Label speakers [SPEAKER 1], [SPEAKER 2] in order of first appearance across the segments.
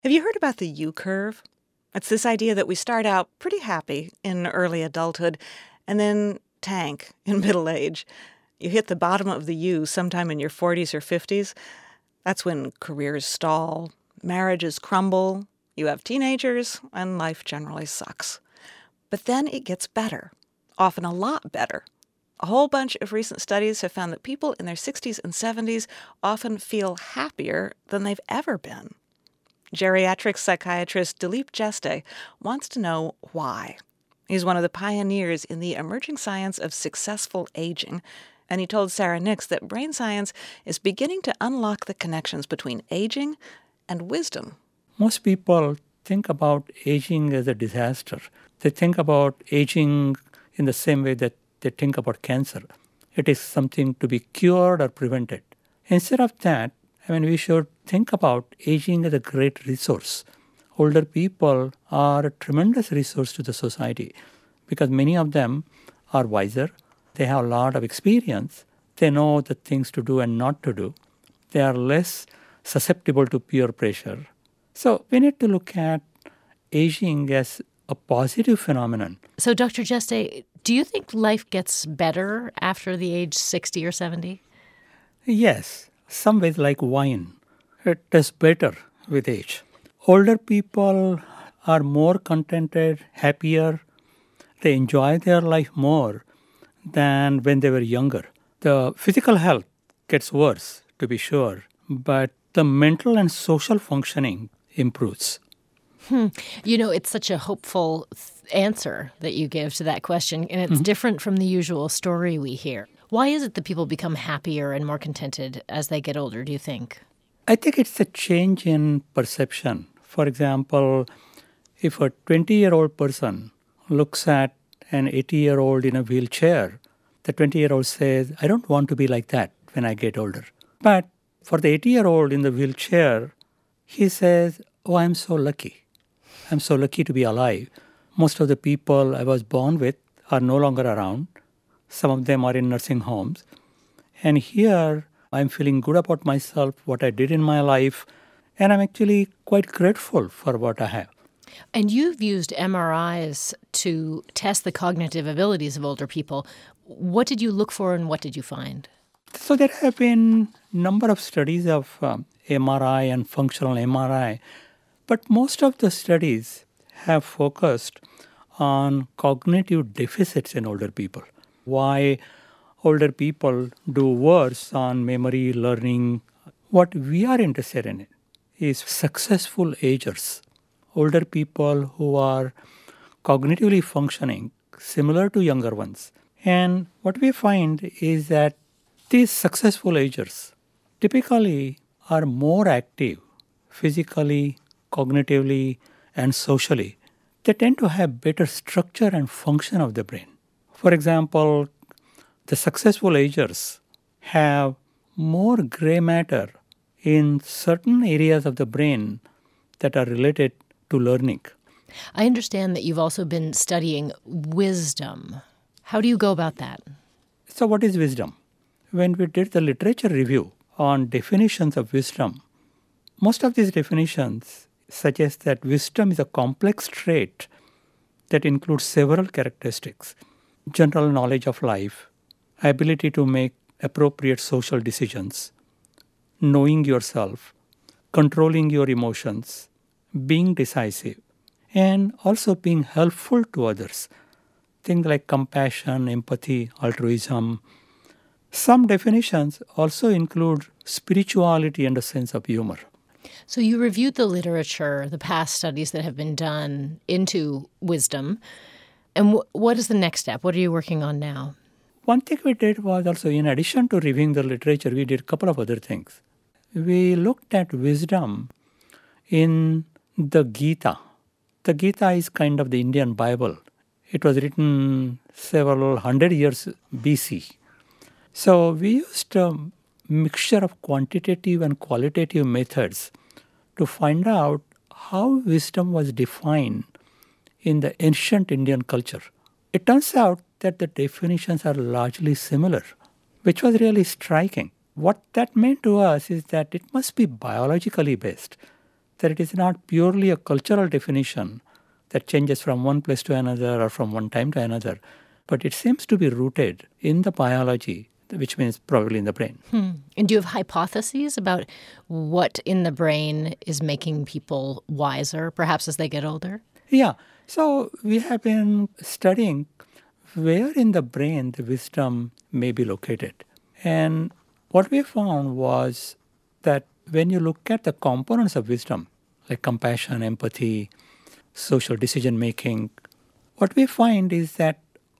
[SPEAKER 1] Have you heard about the U curve? It's this idea that we start out pretty happy in early adulthood and then tank in middle age. You hit the bottom of the U sometime in your 40s or 50s. That's when careers stall, marriages crumble, you have teenagers, and life generally sucks. But then it gets better, often a lot better. A whole bunch of recent studies have found that people in their 60s and 70s often feel happier than they've ever been. Geriatric psychiatrist Dilip Jeste wants to know why. He's one of the pioneers in the emerging science of successful aging, and he told Sarah Nix that brain science is beginning to unlock the connections between aging and wisdom.
[SPEAKER 2] Most people think about aging as a disaster. They think about aging in the same way that they think about cancer. It is something to be cured or prevented. Instead of that, we should think about aging as a great resource. Older people are a tremendous resource to the society because many of them are wiser. They have a lot of experience. They know the things to do and not to do. They are less susceptible to peer pressure. So we need to look at aging as a positive phenomenon.
[SPEAKER 3] So, Dr. Jeste, do you think life gets better after the age 60 or 70?
[SPEAKER 2] Yes. Some ways like wine. It is better with age. Older people are more contented, happier. They enjoy their life more than when they were younger. The physical health gets worse, to be sure, but the mental and social functioning improves.
[SPEAKER 3] You know, it's such a hopeful answer that you give to that question, and it's different from the usual story we hear. Why is it that people become happier and more contented as they get older, do you think?
[SPEAKER 2] I think it's a change in perception. For example, if a 20-year-old person looks at an 80-year-old in a wheelchair, the 20-year-old says, I don't want to be like that when I get older. But for the 80-year-old in the wheelchair, he says, oh, I'm so lucky. I'm so lucky to be alive. Most of the people I was born with are no longer around. Some of them are in nursing homes. And here, I'm feeling good about myself, what I did in my life, and I'm actually quite grateful for what I have.
[SPEAKER 3] And you've used MRIs to test the cognitive abilities of older people. What did you look for and what did you find?
[SPEAKER 2] So there have been a number of studies of MRI and functional MRI, but most of the studies have focused on cognitive deficits in older people. Why older people do worse on memory, learning. What we are interested in is successful agers, older people who are cognitively functioning similar to younger ones. And what we find is that these successful agers typically are more active physically, cognitively, and socially. They tend to have better structure and function of the brain. For example, the successful agers have more gray matter in certain areas of the brain that are related to learning.
[SPEAKER 3] I understand that you've also been studying wisdom. How do you go about that?
[SPEAKER 2] So what is wisdom? When we did the literature review on definitions of wisdom, most of these definitions suggest that wisdom is a complex trait that includes several characteristics: general knowledge of life, ability to make appropriate social decisions, knowing yourself, controlling your emotions, being decisive, and also being helpful to others. Things like compassion, empathy, altruism. Some definitions also include spirituality and a sense of humor.
[SPEAKER 3] So you reviewed the literature, the past studies that have been done into wisdom. And what is the next step? What are you working on now?
[SPEAKER 2] One thing we did was also, in addition to reviewing the literature, we did a couple of other things. We looked at wisdom in the Gita. The Gita is kind of the Indian Bible. It was written several hundred years BC. So we used a mixture of quantitative and qualitative methods to find out how wisdom was defined in the ancient Indian culture. It turns out that the definitions are largely similar, which was really striking. What that meant to us is that it must be biologically based. that it is not purely a cultural definition that changes from one place to another or from one time to another, but it seems to be rooted in the biology, which means probably in the brain.
[SPEAKER 3] And do you have hypotheses about what in the brain is making people wiser, perhaps as they get older?
[SPEAKER 2] Yeah. So we have been studying where in the brain the wisdom may be located. And what we found was that when you look at the components of wisdom, like compassion, empathy, social decision making, what we find is that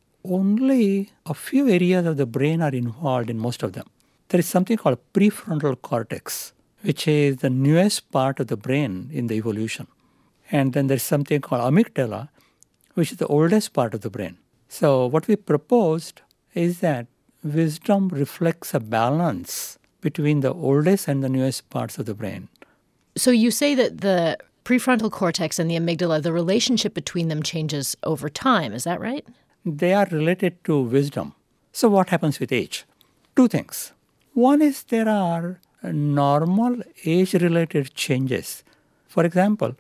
[SPEAKER 2] only a few areas of the brain are involved in most of them. There is something called prefrontal cortex, which is the newest part of the brain in the evolution. And then there's something called amygdala, which is the oldest part of the brain. So what we proposed is that wisdom reflects a balance between the oldest and the newest parts of the brain.
[SPEAKER 3] So you say that the prefrontal cortex and the amygdala, the relationship between them changes over time. Is that right?
[SPEAKER 2] They are related to wisdom. So what happens with age? Two things. One is there are normal age-related changes. For example,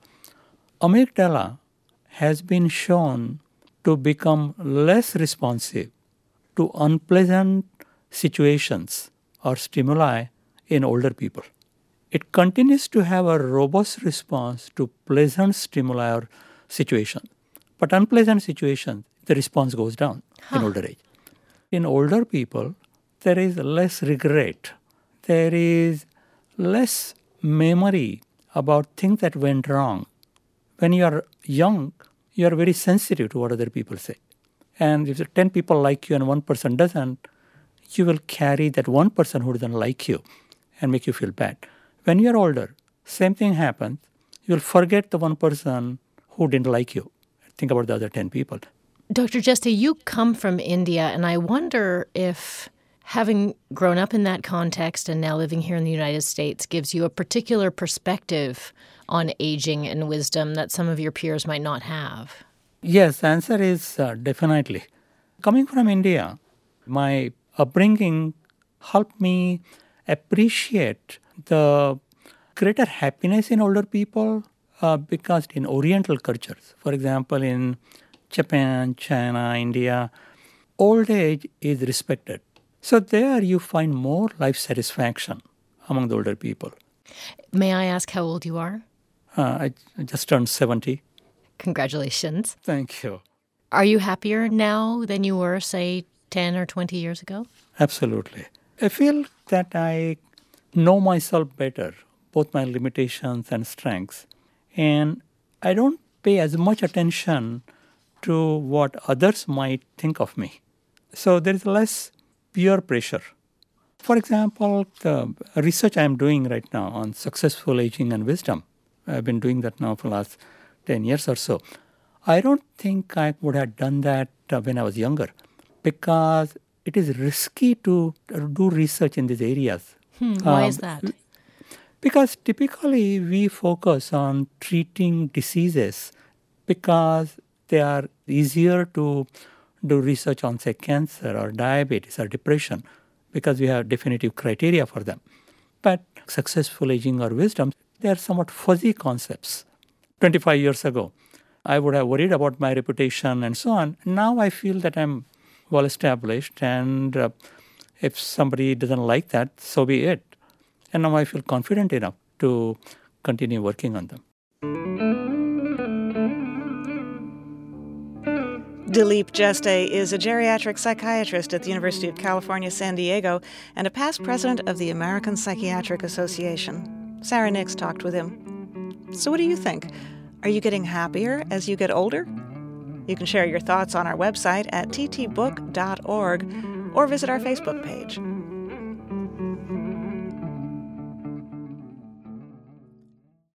[SPEAKER 2] amygdala has been shown to become less responsive to unpleasant situations or stimuli in older people. It continues to have a robust response to pleasant stimuli or situations. But unpleasant situations, the response goes down in older age. In older people, there is less regret. There is less memory about things that went wrong. When you are young, you are very sensitive to what other people say. And if 10 people like you and one person doesn't, you will carry that one person who doesn't like you and make you feel bad. When you are older, same thing happens. You will forget the one person who didn't like you. Think about the other 10 people.
[SPEAKER 3] Dr. Jeste, you come from India, and I wonder if having grown up in that context and now living here in the United States gives you a particular perspective on aging and wisdom that some of your peers might not have.
[SPEAKER 2] Yes, the answer is definitely. Coming from India, my upbringing helped me appreciate the greater happiness in older people because in Oriental cultures, for example, in Japan, China, India, old age is respected. So there you find more life satisfaction among the older people.
[SPEAKER 3] May I ask how old you are?
[SPEAKER 2] I just turned 70.
[SPEAKER 3] Congratulations.
[SPEAKER 2] Thank you.
[SPEAKER 3] Are you happier now than you were, say, 10 or 20 years ago?
[SPEAKER 2] Absolutely. I feel that I know myself better, both my limitations and strengths. And I don't pay as much attention to what others might think of me. So there is less peer pressure. For example, the research I'm doing right now on successful aging and wisdom, I've been doing that now for the last 10 years or so. I don't think I would have done that when I was younger because it is risky to do research in these areas.
[SPEAKER 3] Why is that?
[SPEAKER 2] Because typically we focus on treating diseases because they are easier to do research on, say, cancer or diabetes or depression because we have definitive criteria for them. But successful aging or wisdom, they are somewhat fuzzy concepts. 25 years ago, I would have worried about my reputation and so on. Now I feel that I'm well established, and if somebody doesn't like that, so be it. And now I feel confident enough to continue working on them.
[SPEAKER 1] Dilip Jeste is a geriatric psychiatrist at the University of California, San Diego, and a past president of the American Psychiatric Association. Sarah Nix talked with him. So what do you think? Are you getting happier as you get older? You can share your thoughts on our website at ttbook.org or visit our Facebook page.